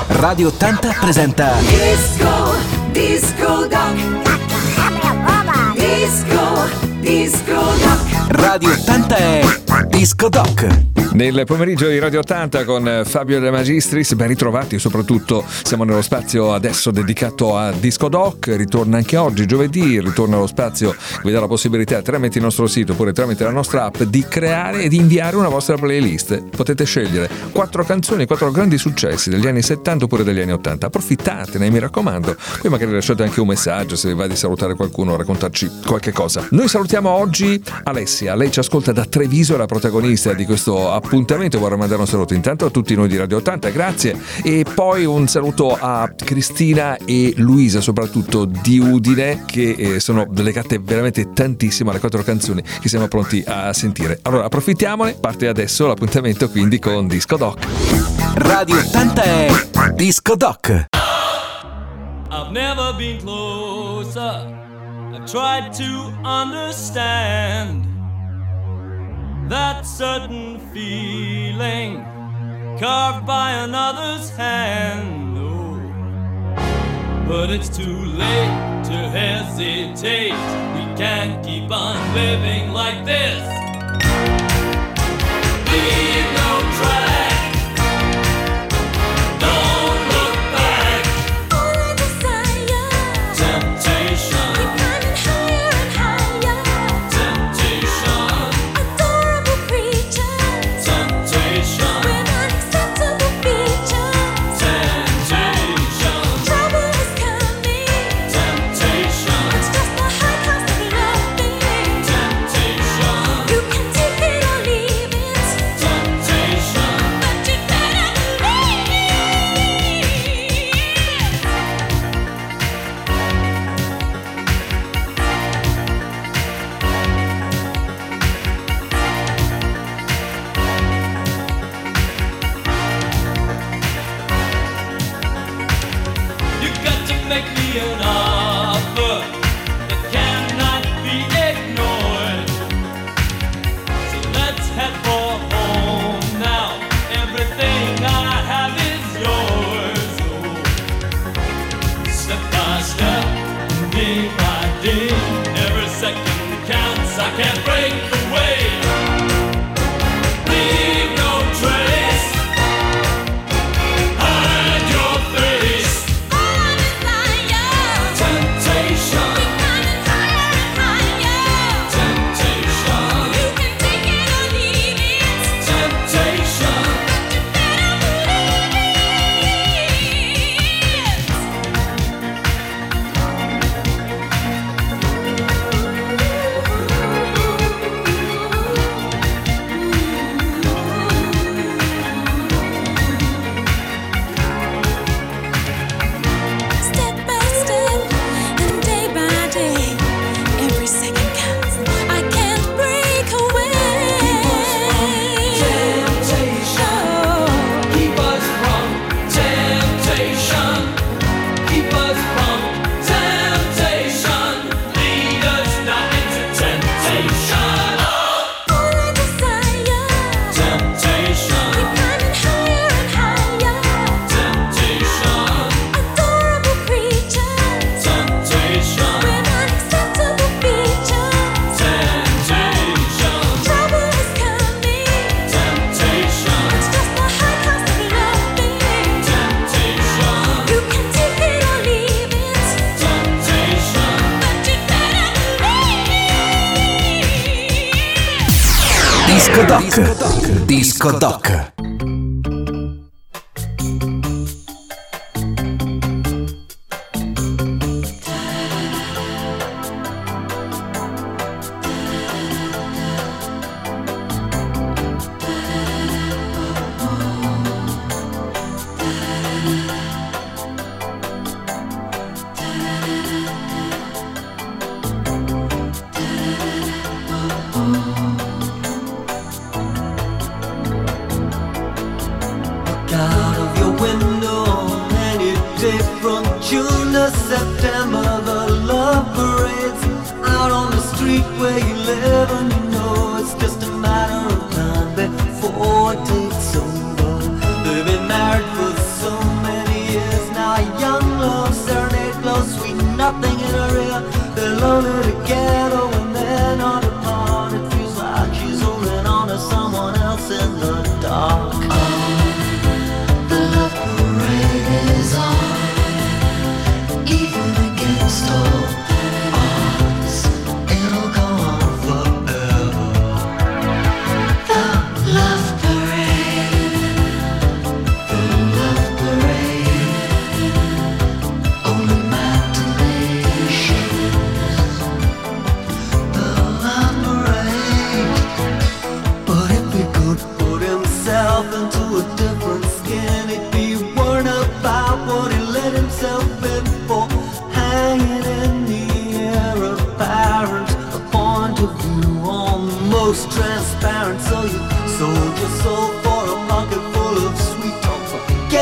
Radio 80 presenta Disco Doc. Disco Doc. Radio 80 è Disco Doc. Nel pomeriggio di Radio 80 con Fabio De Magistris, ben ritrovati, soprattutto siamo nello spazio adesso dedicato a Disco Doc. Ritorna anche oggi, giovedì, ritorna lo spazio che vi dà la possibilità tramite il nostro sito oppure tramite la nostra app di creare e di inviare una vostra playlist. Potete scegliere 4 canzoni, 4 grandi successi degli anni 70 oppure degli anni 80. Approfittatene, mi raccomando. Poi magari lasciate anche un messaggio se vi va di salutare qualcuno, raccontarci qualche cosa. Noi salutiamo oggi Alessia, lei ci ascolta da Treviso, è la protagonista di questo appuntamento. Vorrei mandare un saluto intanto a tutti noi di Radio 80, grazie, e poi un saluto a Cristina e Luisa, soprattutto di Udine, che sono legate veramente tantissimo alle 4 canzoni che siamo pronti a sentire. Allora approfittiamone, parte adesso l'appuntamento quindi con Disco Doc. Radio 80 è Disco Doc. I've never been closer. I've tried to understand that certain feeling carved by another's hand. Oh, but it's too late to hesitate. We can't keep on living like this. Leave no track. Don't look back. All I desire. Temptation. Keep climbing higher and higher. Temptation. Adorable creatures Temptation. with unacceptable features. Temptation. Trouble is coming. Temptation. It's just the high cost of loving. Temptation. You can take it or leave it, Temptation. but you better believe it. You got to make me an offer that cannot be ignored. So let's head for home now. Everything I have is yours. Oh, step by step, day by day, every second counts. I can't break away. Leave no trace. Hide your face. All I desire. Temptation. Keep climbing higher and higher. Temptation. You can take it or leave it, Temptation. but you better believe it. Step by step and day by day, every second counts. I can't break away. Temptation. Keep us from temptation. Keep us from temptation. Lead us not into temptation. All I desire. Temptation. Keep climbing higher and higher. Temptation. Adorable creatures Temptation. with unacceptable features. Temptation. Trouble is coming. Temptation. It's just the high cost of loving. Temptation. You can take it or leave it, Temptation. but you better believe it. Disco Doc. Disco Doc. Out of your window on any day from June to September, the love parades out on the street where you live, and you know it's just a matter of time before it takes over. They've been married for so many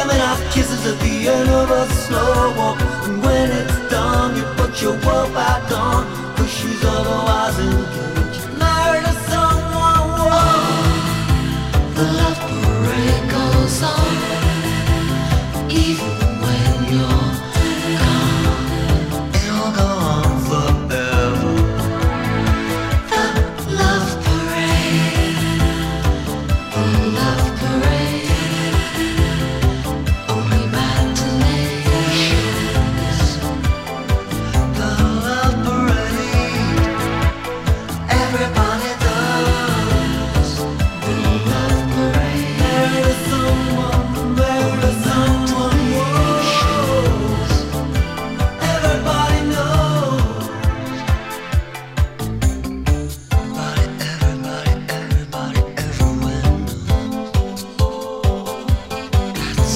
Giving out kisses at the end of a slow walk. And when it's done, you put your world back on, 'cause she's otherwise engaged. Married to someone, whoa. The love parade goes on, even when you're gone. It'll go on forever. The love parade, the love parade. Only matinees. The love parade. Everybody does. The love parade. Married to someone, married to someone, whoa. Everybody knows. Everybody, everywhere knows. That's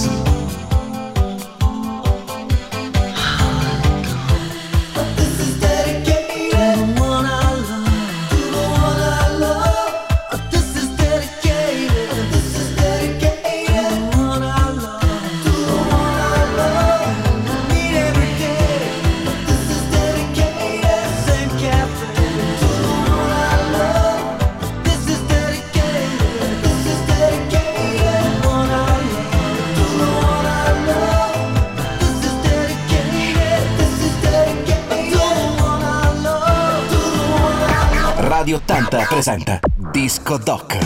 But this is dedicated to the one I love, to the one I love. This is dedicated, this is dedicated to the one I love, to the one I love. Meet every day. This is dedicated, same cafe, to the one I love. This is dedicated, this is dedicated to the one I love, to the one I love. This is dedicated, this is dedicated to the one I love, to the one I love. Radio 80 presenta Disco Doc.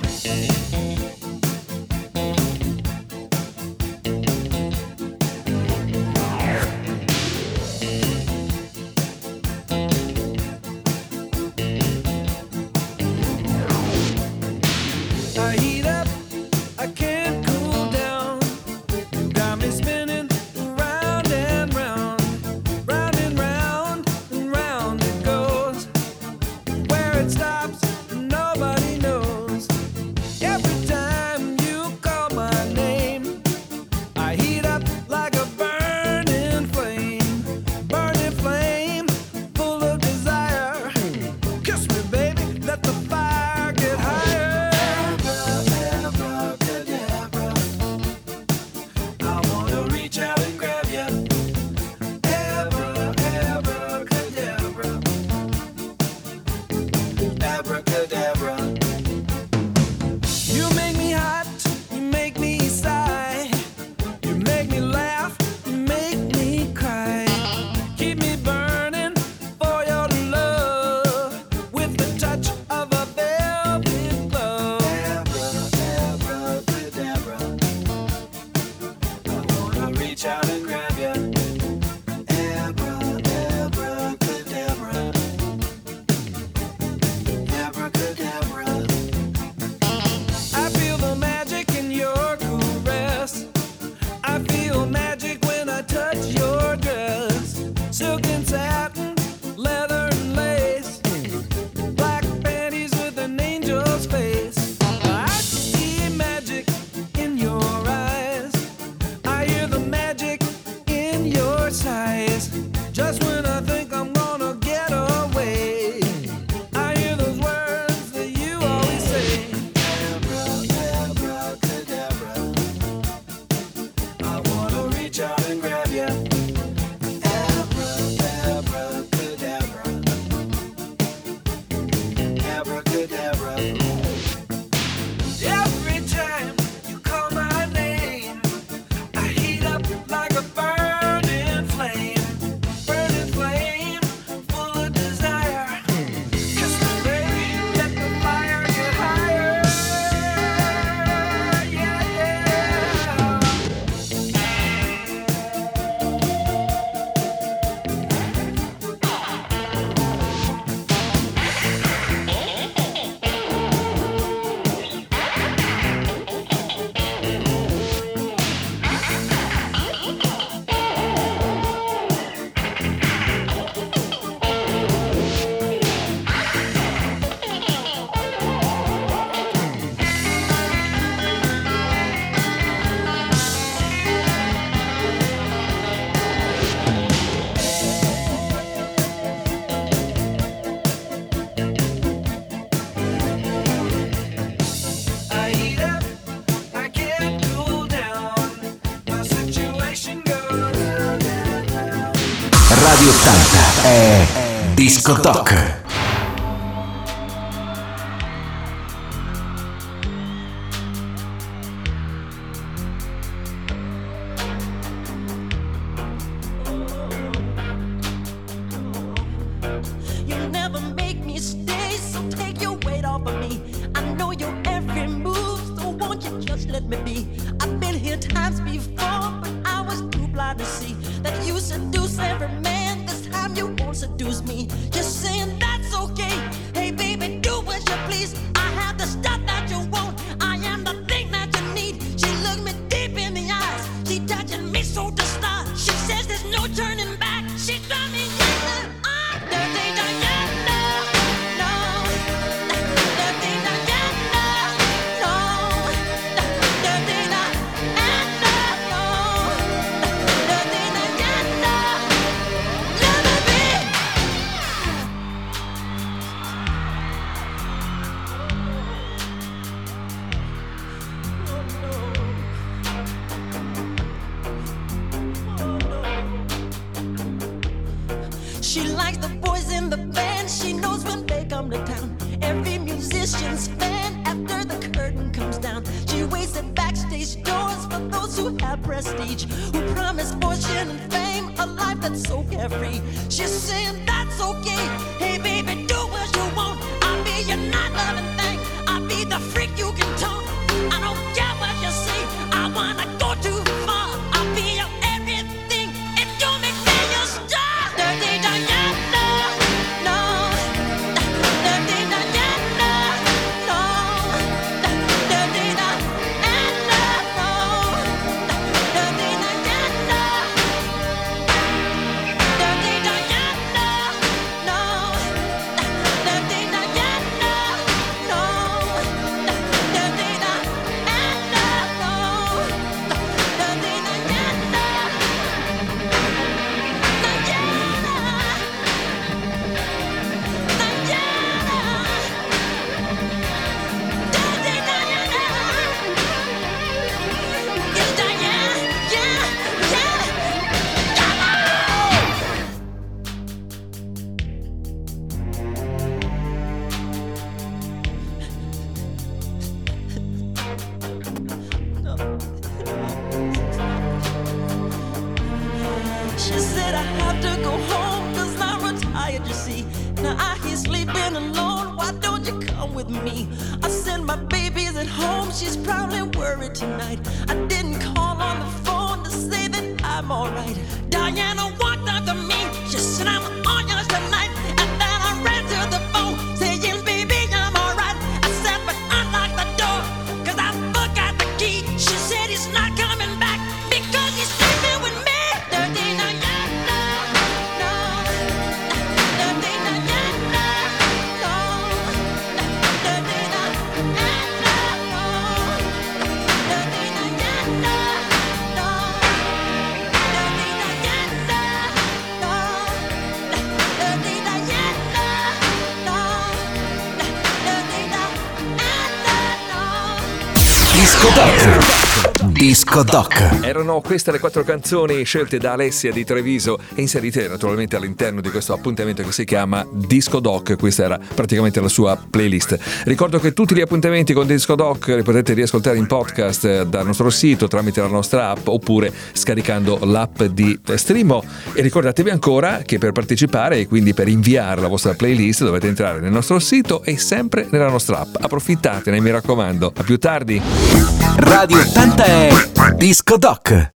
I heat up, I can't cool down. You got me spinning round and round, round and round and round it goes. Where it stops, nobody knows. Radio 80 è Disco Doc. You never make me stay, so take your weight off of me. I know your every move, so won't you just let me be? I've been here times before, but I was too blind to see that you seduce every man. This time you won't seduce me. Just saying that's okay. Hey baby, do what you please. I have the stuff that you want. I am the thing that you need. She looked me deep in the eyes. She touching me so to start. She says there's no turning back. She got me yelling. Dirty Diana, no. Dirty Diana, no. Dirty Diana, no. Dirty Diana, let me be. She likes the boys in the band. She knows when they come to town. Every musician's fan after the curtain comes down. She waits at backstage doors for those who have prestige, who promise fortune and fame, a life that's so carefree. She's saying that's okay. Hey baby, do what you want. I'll be your not loving thing. I'll be the freak you can tone. I don't care what you say. I wanna go too far. I'll be your everything. If you make me your star. Dirty Diana, no. Dirty Diana, no. Dirty Diana, no. Dirty Diana. Dirty Diana, no. Dirty Diana, no. Dirty Diana, no. Dirty Diana. She said I have to go home, 'cause I'm retired, you see. Now I hear sleeping alone, why don't you come with me? I said my baby's at home, she's probably worried tonight. I didn't call on the phone to say that I'm alright. Diana walked up to me, she said I'm all yours tonight. And then I ran to the phone, saying baby I'm alright. I said but unlock the door, 'cause I forgot the key. She said he's not coming back, because he's sleeping with me. Dirty Diana, no. Dirty Diana, no. Dirty Diana, no. Dirty Diana, no. Dirty Diana, no. Dirty Diana, no. Dirty Diana, no. Disco Doc. Disco Doc. Erano queste le 4 canzoni scelte da Alessia di Treviso e inserite naturalmente all'interno di questo appuntamento che si chiama Disco Doc. Questa era praticamente la sua playlist. Ricordo che tutti gli appuntamenti con Disco Doc li potete riascoltare in podcast dal nostro sito tramite la nostra app oppure scaricando l'app di Streamo. E ricordatevi ancora che per partecipare e quindi per inviare la vostra playlist dovete entrare nel nostro sito e sempre nella nostra app. Approfittatene, mi raccomando. A più tardi. Radio 80 è Disco Doc.